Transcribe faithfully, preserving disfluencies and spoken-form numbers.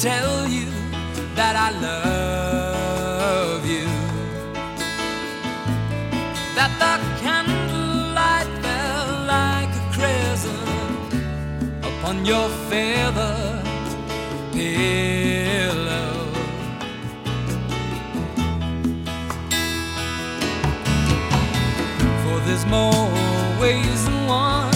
tell you that I love you, that the candlelight fell like a crescent upon your feather pillow. For there's more ways than one